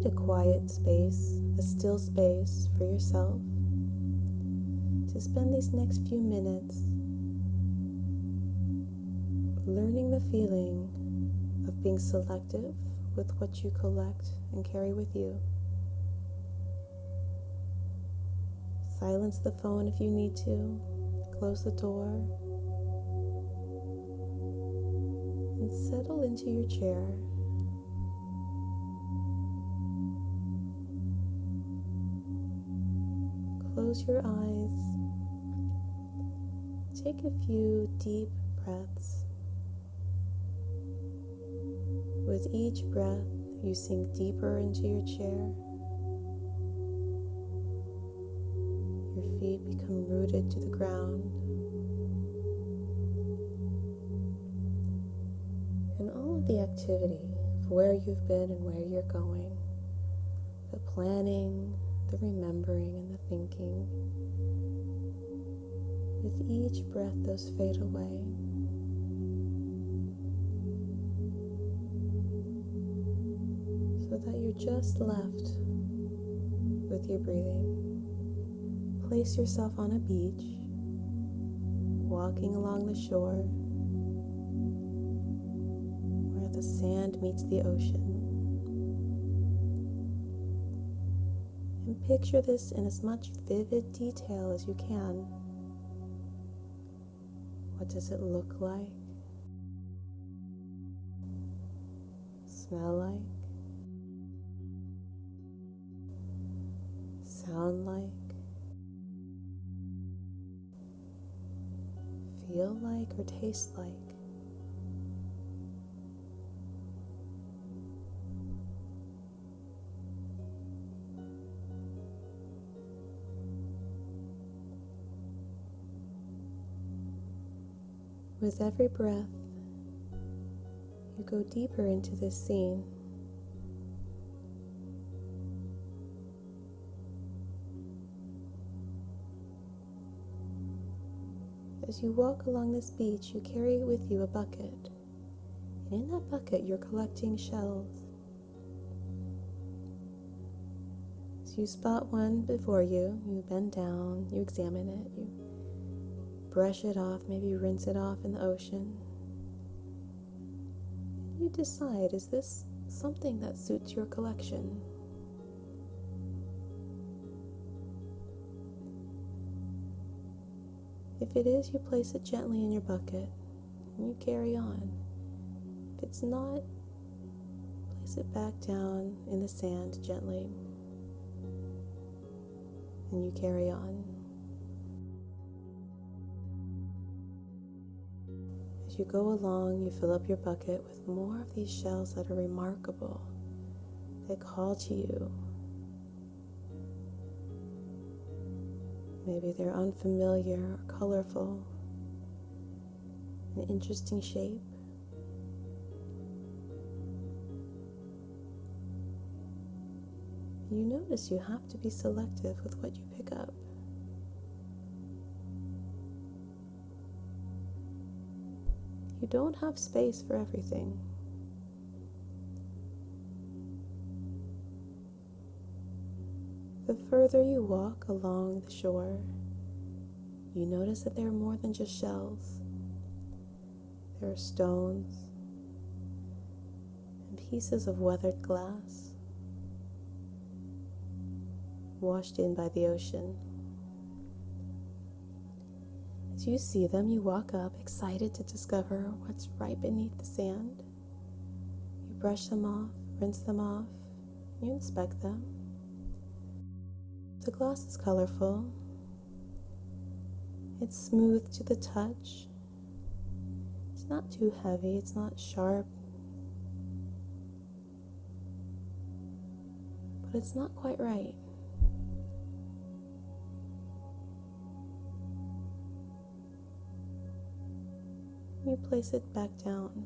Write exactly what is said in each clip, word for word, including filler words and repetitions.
need a quiet space, a still space for yourself to spend these next few minutes learning the feeling of being selective with what you collect and carry with you. Silence the phone if you need to, close the door, and settle into your chair. Close your eyes. Take a few deep breaths. With each breath, you sink deeper into your chair. Your feet become rooted to the ground. And all of the activity of where you've been and where you're going, the planning, the remembering, and the thinking, with each breath, those fade away. So that you're just left with your breathing. Place yourself on a beach, walking along the shore, where the sand meets the ocean. And picture this in as much vivid detail as you can. What does it look like? Smell like? Sound like? Feel like or taste like? With every breath, you go deeper into this scene. As you walk along this beach, you carry with you a bucket. And in that bucket, you're collecting shells. As you spot one before you, you bend down, you examine it, you brush it off, maybe rinse it off in the ocean. You decide, is this something that suits your collection? If it is, you place it gently in your bucket and you carry on. If it's not, place it back down in the sand gently and you carry on. As you go along, you fill up your bucket with more of these shells that are remarkable, that call to you. Maybe they're unfamiliar or colorful, an interesting shape. And you notice you have to be selective with what you pick up. You don't have space for everything. The further you walk along the shore, you notice that there are more than just shells. There are stones and pieces of weathered glass, washed in by the ocean. As you see them, you walk up, excited to discover what's right beneath the sand. You brush them off, rinse them off, you inspect them. The glass is colorful. It's smooth to the touch. It's not too heavy, it's not sharp, but it's not quite right. You place it back down.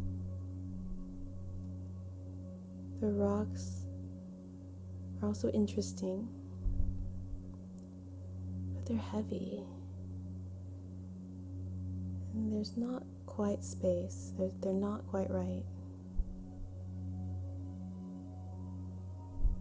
The rocks are also interesting, but they're heavy. And there's not quite space. They're, they're not quite right.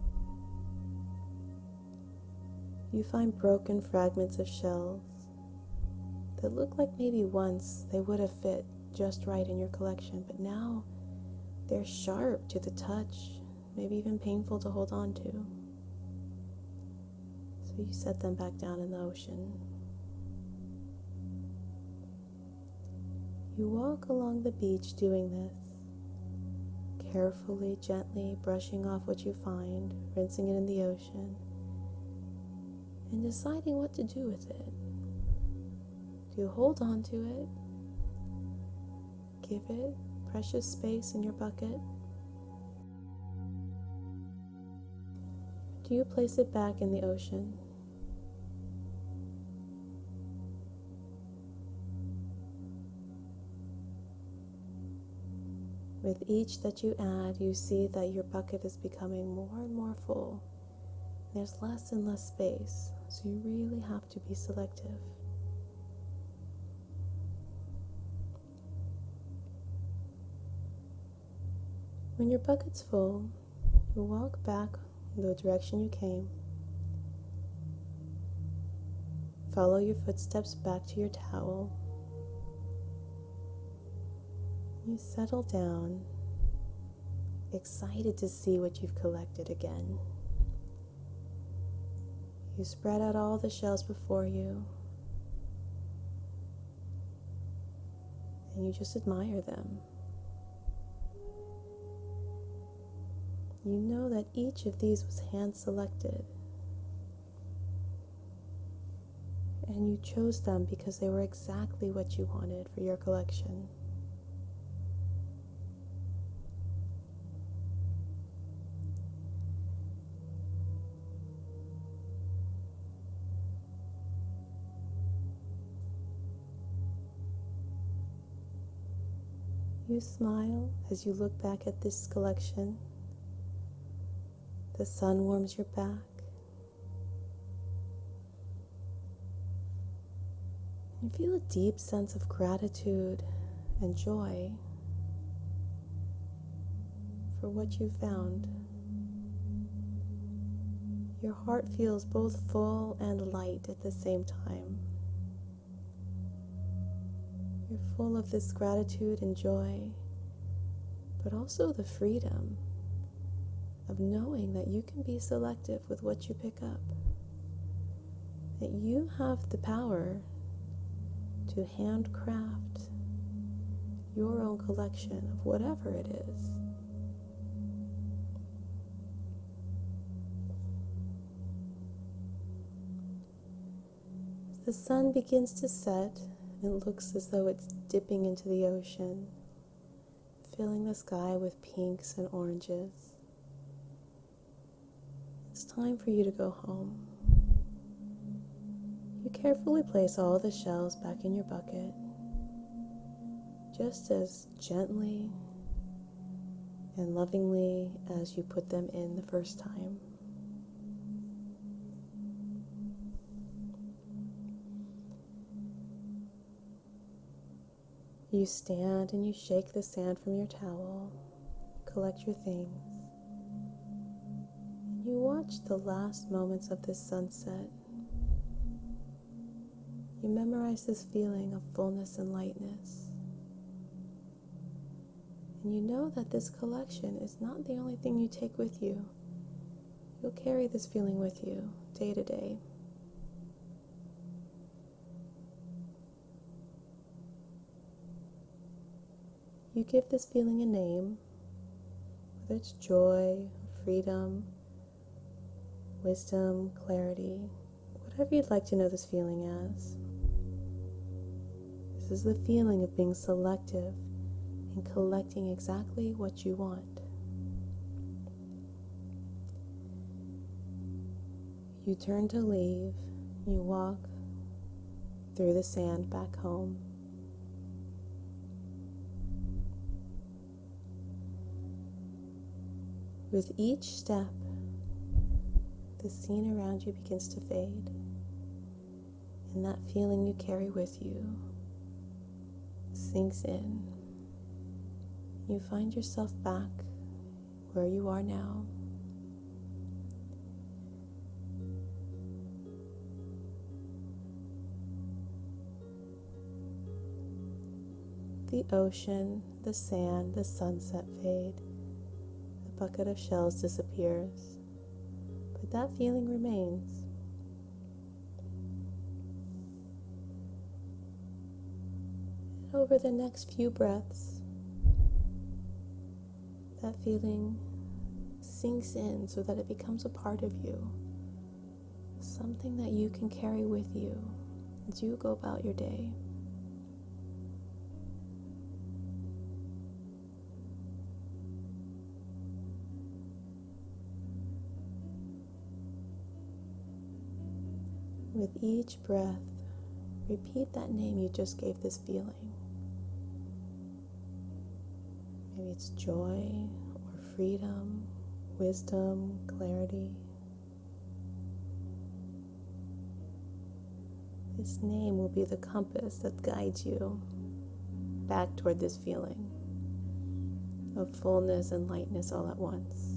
You find broken fragments of shells that look like maybe once they would have fit just right in your collection, but now they're sharp to the touch, maybe even painful to hold on to. So you set them back down in the ocean. You walk along the beach doing this, carefully, gently brushing off what you find, rinsing it in the ocean, and deciding what to do with it. Do you hold on to it? Give it precious space in your bucket? Do you place it back in the ocean? With each that you add, you see that your bucket is becoming more and more full. There's less and less space, so you really have to be selective. When your bucket's full, you walk back the direction you came. Follow your footsteps back to your towel. You settle down, excited to see what you've collected again. You spread out all the shells before you, and you just admire them. You know that each of these was hand-selected, and you chose them because they were exactly what you wanted for your collection. You smile as you look back at this collection. The sun warms your back. You feel a deep sense of gratitude and joy for what you found. Your heart feels both full and light at the same time. You're full of this gratitude and joy, but also the freedom of knowing that you can be selective with what you pick up, that you have the power to handcraft your own collection of whatever it is. As the sun begins to set, it looks as though it's dipping into the ocean, filling the sky with pinks and oranges. It's time for you to go home. You carefully place all the shells back in your bucket, just as gently and lovingly as you put them in the first time. You stand and you shake the sand from your towel, collect your things. You watch the last moments of this sunset. You memorize this feeling of fullness and lightness. And you know that this collection is not the only thing you take with you. You'll carry this feeling with you day to day. You give this feeling a name, whether it's joy, freedom, wisdom, clarity, whatever you'd like to know this feeling as. This is the feeling of being selective and collecting exactly what you want. You turn to leave, you walk through the sand back home. With each step, the scene around you begins to fade, and that feeling you carry with you sinks in. You find yourself back where you are now. the ocean, the sand, the sunset fade, the bucket of shells disappears, but that feeling remains. And over the next few breaths, that feeling sinks in so that it becomes a part of you, something that you can carry with you as you go about your day. With each breath, repeat that name you just gave this feeling. Maybe it's joy or freedom, wisdom, clarity. This name will be the compass that guides you back toward this feeling of fullness and lightness all at once.